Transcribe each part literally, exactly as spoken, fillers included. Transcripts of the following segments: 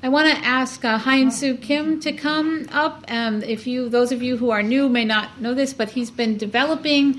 I want to ask uh, Hyun-Soo Kim to come up. Um, if you, those of you who are new may not know this, but he's been developing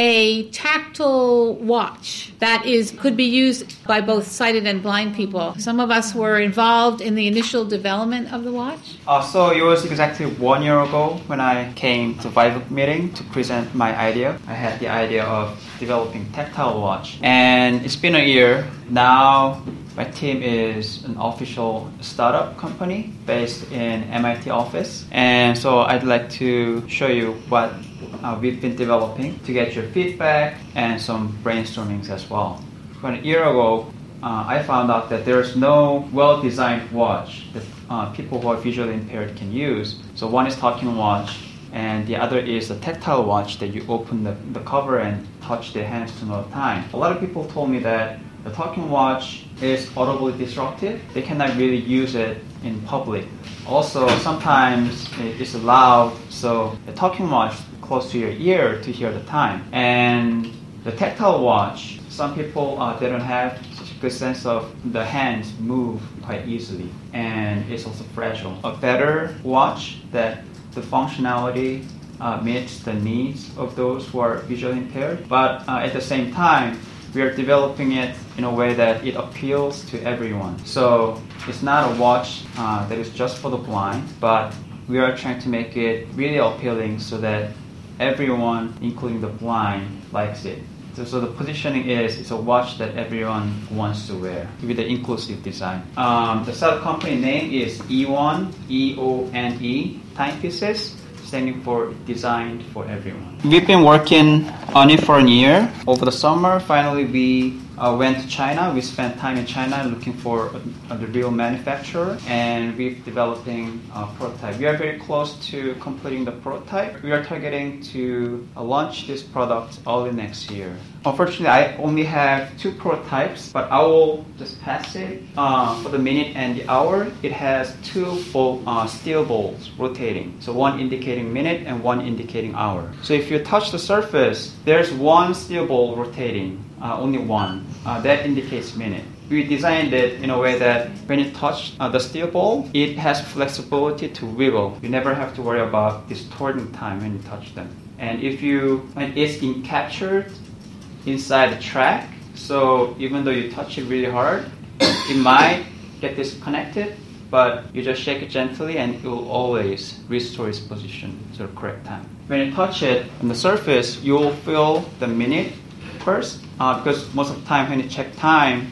a tactile watch that is could be used by both sighted and blind people. Some of us were involved in the initial development of the watch. Uh, so it was exactly one year ago when I came to Vive meeting to present my idea. I had the idea of developing tactile watch, and it's been a year now. My team is an official startup company based in M I T office, and so I'd like to show you what uh, we've been developing to get your feedback and some brainstormings as well. When a year ago, uh, I found out that there's no well-designed watch that uh, people who are visually impaired can use. So one is talking watch, and the other is a tactile watch that you open the, the cover and touch the hands to know the time. A lot of people told me that the talking watch is audibly disruptive. They cannot really use it in public. Also, sometimes it's loud, so the talking watch close to your ear to hear the time. And the tactile watch, some people uh, they don't have such a good sense of the hands move quite easily, and it's also fragile. A better watch that the functionality uh, meets the needs of those who are visually impaired, but uh, at the same time, we are developing it in a way that it appeals to everyone. So it's not a watch uh, that is just for the blind, but we are trying to make it really appealing so that everyone, including the blind, likes it. So, so the positioning is it's a watch that everyone wants to wear with the inclusive design. Um, the startup company name is Eone, E O N E, Timepieces, standing for Designed for Everyone. We've been working on it for a year. Over the summer, finally we uh, went to China. We spent time in China looking for a, a real manufacturer, and we're developing a prototype. We are very close to completing the prototype. We are targeting to uh, launch this product early next year. Unfortunately, I only have two prototypes, but I will just pass it. Uh, for the minute and the hour, it has two ball, uh, steel balls rotating. So one indicating minute and one indicating hour. So if you touch the surface, there's one steel ball rotating, uh, only one. Uh, that indicates minute. We designed it in a way that when you touch uh, the steel ball, it has flexibility to wiggle. You never have to worry about distorting time when you touch them. And if you, and it's in captured inside the track, so even though you touch it really hard, it might get disconnected, but you just shake it gently and it will always restore its position to the correct time. When you touch it on the surface, you will feel the minute first, uh, because most of the time when you check time,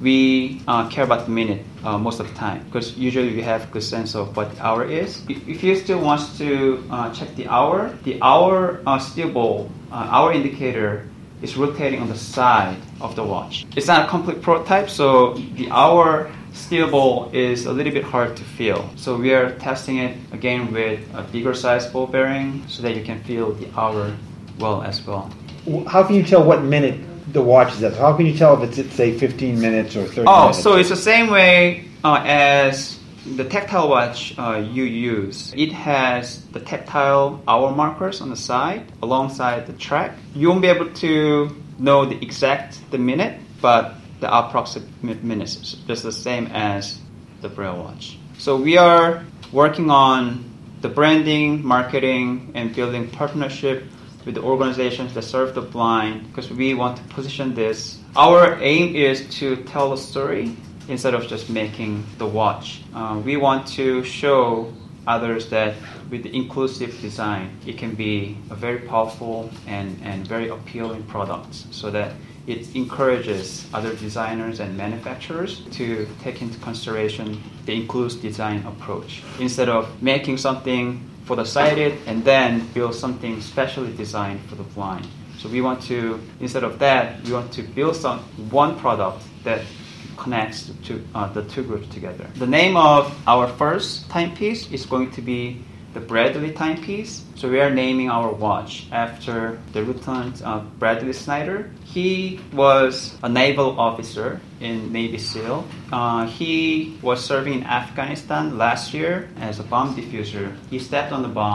we uh, care about the minute uh, most of the time, because usually we have a good sense of what the hour is. If, if you still want to uh, check the hour, the hour uh, steel ball, uh, hour indicator is rotating on the side of the watch. It's not a complete prototype, so the hour steel ball is a little bit hard to feel. So we are testing it again with a bigger size ball bearing so that you can feel the hour well as well. How can you tell what minute the watch is at? How can you tell if it's at, say, fifteen minutes or thirty oh, minutes? Oh, so it's the same way uh, as the tactile watch uh, you use. It has the tactile hour markers on the side alongside the track. You won't be able to know the exact the minute, but the approximate minutes is just the same as the Braille watch. So we are working on the branding, marketing, and building partnership with the organizations that serve the blind, because we want to position this. Our aim is to tell a story instead of just making the watch. Uh, we want to show others that with the inclusive design, it can be a very powerful and, and very appealing product, so that it encourages other designers and manufacturers to take into consideration the inclusive design approach. Instead of making something for the sighted and then build something specially designed for the blind. So we want to, instead of that, we want to build some one product that connects the two, uh, the two groups together. The name of our first timepiece is going to be the Bradley timepiece. So we are naming our watch after the Lieutenant uh, Bradley Snyder. He was a naval officer in Navy SEAL. Uh, he was serving in Afghanistan last year as a bomb diffuser. He stepped on the bomb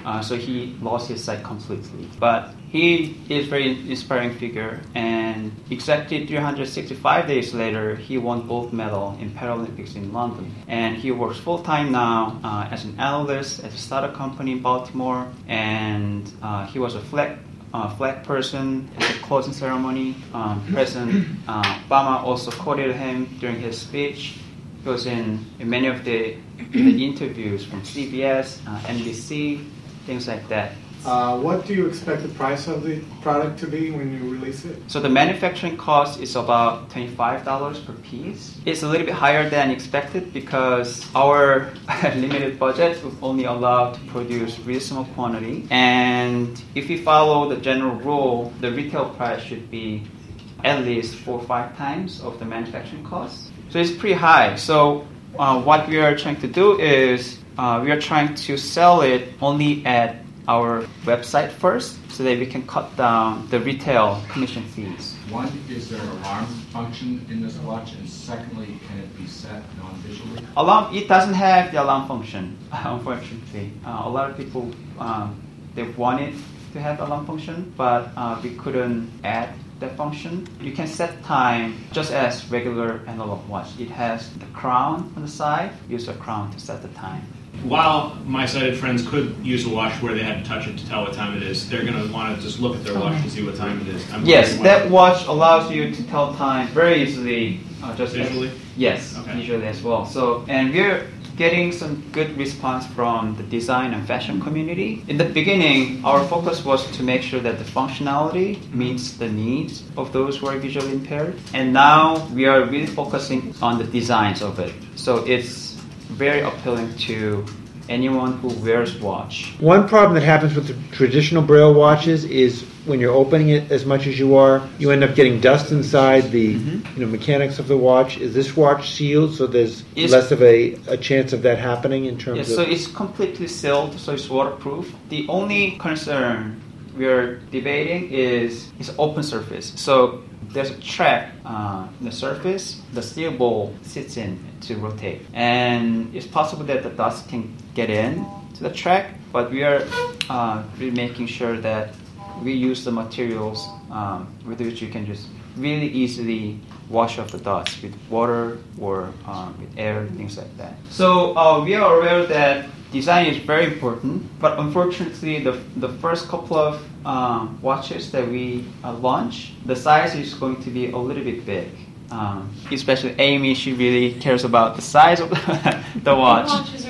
uh, so he lost his sight completely. But he is very inspiring figure, and exactly three hundred sixty-five days later, he won gold medal in Paralympics in London. And he works full time now uh, as an analyst at a startup company in Baltimore, and uh, he was a flag uh, flag person at the closing ceremony. Um, President uh, Obama also quoted him during his speech. He was in, in many of the, the interviews from C B S, uh, N B C, things like that. Uh, what do you expect the price of the product to be when you release it? So the manufacturing cost is about twenty-five dollars per piece. It's a little bit higher than expected because our limited budget was only allowed to produce reasonable quantity. And if we follow the general rule, the retail price should be at least four or five times of the manufacturing cost. So it's pretty high. So uh, what we are trying to do is uh, we are trying to sell it only at our website first, so that we can cut down the retail commission fees. One, is there an alarm function in this watch? And secondly, can it be set non-visually? Alarm, it doesn't have the alarm function, unfortunately. Uh, a lot of people, um, they wanted to have alarm function, but uh, we couldn't add that function. You can set time just as regular analog watch. It has the crown on the side. Use the crown to set the time. While my sighted friends could use a watch where they had to touch it to tell what time it is, they're going to want to just look at their watch to see what time it is. I'm yes, that watch allows you to tell time very easily. Uh, just visually? As, yes, okay. Visually as well. So, and we're getting some good response from the design and fashion community. In the beginning, our focus was to make sure that the functionality meets the needs of those who are visually impaired. And now we are really focusing on the designs of it. So it's very appealing to anyone who wears watch. One problem that happens with the traditional Braille watches is when you're opening it as much as you are, you end up getting dust inside the mm-hmm. you know mechanics of the watch. Is this watch sealed so there's it's, less of a, a chance of that happening in terms yes, of... So it's completely sealed, so it's waterproof. The only concern we're debating is it's open surface. So there's a track uh, in the surface the steel ball sits in to rotate. And it's possible that the dust can get in to the track, but we are uh, really making sure that we use the materials um, with which you can just really easily wash off the dust with water or um, with air, things like that. So uh, we are aware that design is very important, but unfortunately the the first couple of um, watches that we uh, launch, the size is going to be a little bit big. Um, especially Amy, she really cares about the size of the, the watch.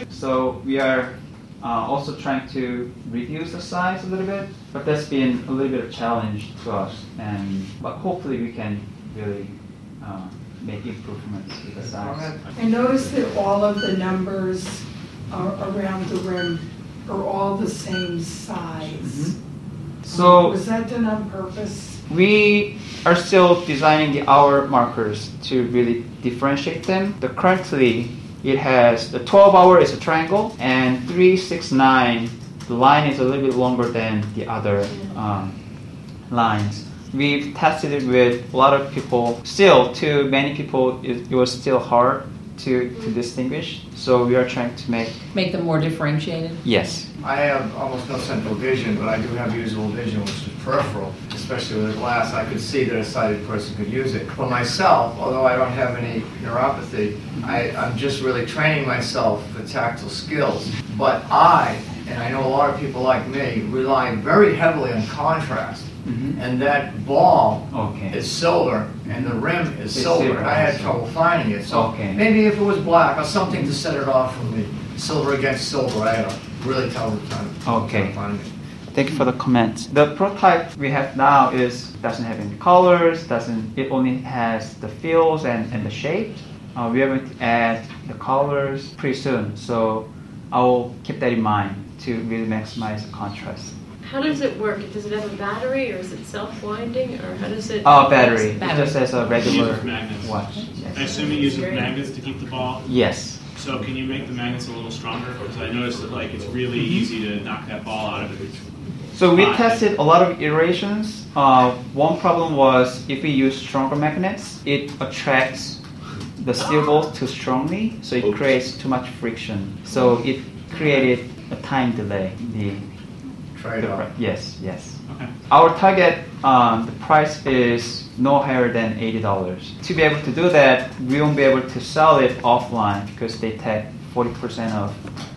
So we are uh, also trying to reduce the size a little bit, but that's been a little bit of a challenge to us. And but hopefully we can really uh, make improvements with the size. I noticed that all of the numbers are around the rim are all the same size. Mm-hmm. So was that done on purpose? We are still designing the hour markers to really differentiate them. The currently, it has the twelve hour is a triangle, and three, six, nine, the line is a little bit longer than the other um, lines. We've tested it with a lot of people. Still, to many people, it, it was still hard to, to distinguish. So we are trying to make make them more differentiated. Yes. I have almost no central vision, but I do have usable vision, which is peripheral. Especially with a glass, I could see that a sighted person could use it. For myself, although I don't have any neuropathy, I, I'm just really training myself for tactile skills. But I, and I know a lot of people like me, rely very heavily on contrast. Mm-hmm. And that ball okay. is silver, and the rim is it's silver. silver. I had trouble finding it. So okay. maybe if it was black or something to set it off from me, silver against silver, I had a really tough time okay. finding it. Thank you for the comment. The prototype we have now is doesn't have any colors. Doesn't it only has the feels and, and the shape. Uh, we are going to add the colors pretty soon, so I will keep that in mind to really maximize the contrast. How does it work? Does it have a battery, or is it self-winding, or how does it? Oh, battery. battery. It just has a regular uses magnets. watch. Yes. I assume it uses magnets to keep the ball. Yes. So can you make the magnets a little stronger? Because I noticed that like it's really easy to knock that ball out of it. So we tested a lot of iterations. Uh, one problem was if we use stronger magnets, it attracts the steel balls too strongly, so it creates too much friction. So it created a time delay. The trade-off. Yes, yes. Okay. Our target, um, the price is no higher than eighty dollars. To be able to do that, we won't be able to sell it offline because they take forty percent of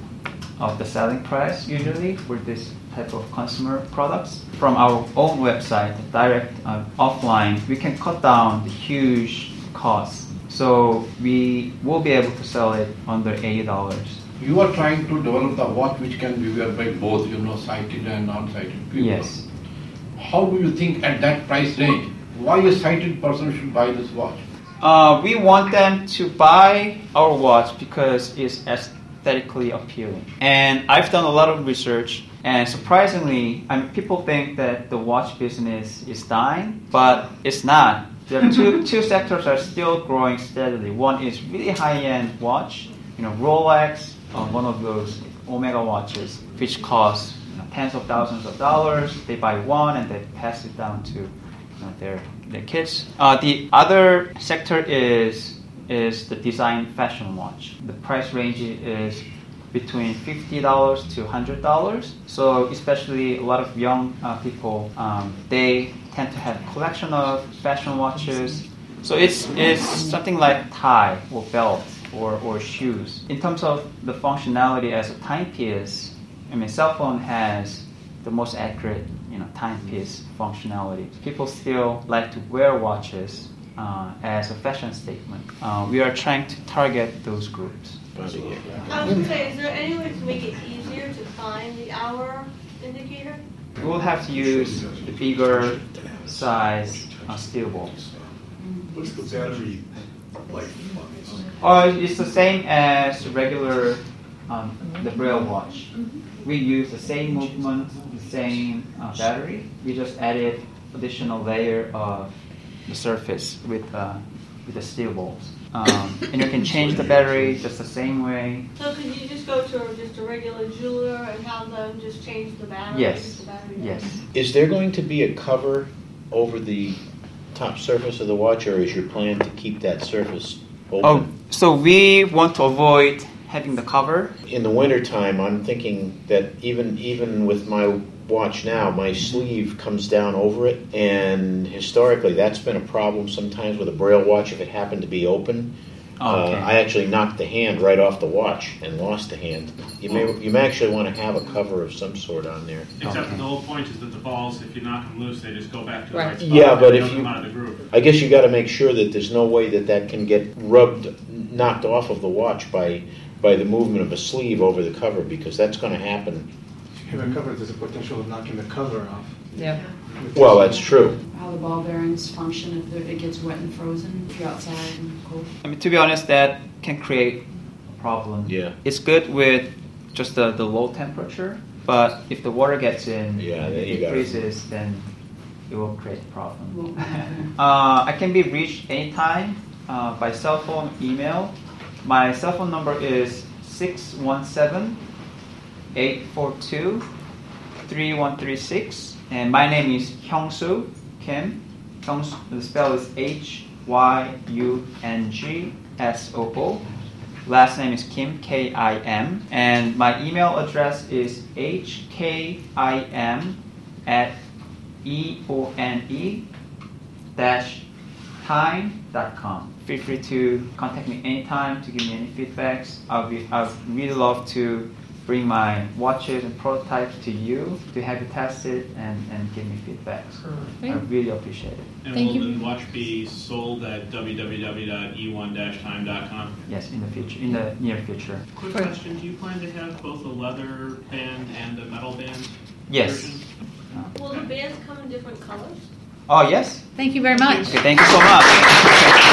of the selling price usually for this type of consumer products. From our own website, direct uh, offline, we can cut down the huge costs. So we will be able to sell it under eighty dollars. You are trying to develop the watch which can be wear by both, you know, sighted and non-sighted people. Yes. How do you think at that price range, why a sighted person should buy this watch? Uh, we want them to buy our watch because it's aesthetically appealing. And I've done a lot of research, and surprisingly, I mean, people think that the watch business is dying, but it's not. There are two two sectors are still growing steadily. One is really high-end watch, you know, Rolex, uh, one of those Omega watches, which cost you know, tens of thousands of dollars. They buy one and they pass it down to you know, their their kids. Uh, the other sector is is the design fashion watch. The price range is between fifty dollars to one hundred dollars. So especially a lot of young uh, people, um, they tend to have a collection of fashion watches. So it's, it's something like tie or belt or, or shoes. In terms of the functionality as a timepiece, I mean, cell phone has the most accurate you know, timepiece functionality. People still like to wear watches uh, as a fashion statement. Uh, we are trying to target those groups. I was going to say, is there any way to make it easier to find the hour indicator? We'll have to use the bigger size uh, steel balls. What's the battery life on this? Uh, it's the same as regular um, the Braille watch. We use the same movement, the same uh, battery. We just added additional layer of the surface with uh, with the steel balls. Um, and you can change the battery just the same way. So could you just go to just a regular jeweler and have them just change the battery? Yes. The battery Yes. Is there going to be a cover over the top surface of the watch, or is your plan to keep that surface open? Oh, so we want to avoid having the cover. In the wintertime, I'm thinking that even even with my watch now, my sleeve comes down over it, and historically that's been a problem sometimes with a Braille watch if it happened to be open. Oh, okay. uh, I actually knocked the hand right off the watch and lost the hand. You may you may actually want to have a cover of some sort on there. Except Okay. that the whole point is that the balls, if you knock them loose, they just go back to the Right. right spot. Yeah, but They if don't you- come out of the groove. I guess you got to make sure that there's no way that that can get rubbed, knocked off of the watch by by the movement of a sleeve over the cover, because that's going to happen. If you have a cover, there's a potential of knocking the cover off. Yeah. Well, that's true. How the ball bearings function if it gets wet and frozen, if you're outside and cold. I mean, to be honest, that can create a problem. Yeah. It's good with just the, the low temperature, but if the water gets in, Yeah, then you it got it. freezes, then it will create a problem. Won't matter. uh, I can be reached anytime uh, by cell phone, email. My cell phone number is six one seven, eight four two, three one three six, and my name is Hyung-soo Kim. Hyung, the spell is H Y U N G S O O. Last name is Kim, K I M. And my email address is H K I M at E O N E dash time dot com. Feel free to contact me anytime to give me any feedbacks. I'll be, I'd really love to bring my watches and prototypes to you to have you test it and, and give me feedbacks. I really appreciate it. And Thank will you. the watch be sold at w w w dot e one dash time dot com? Yes, in the future, in the near future. Quick question, do you plan to have both a leather band and a metal band Yes. version? Will the bands come in different colors? Oh, yes. Thank you very much. Okay, thank you so much.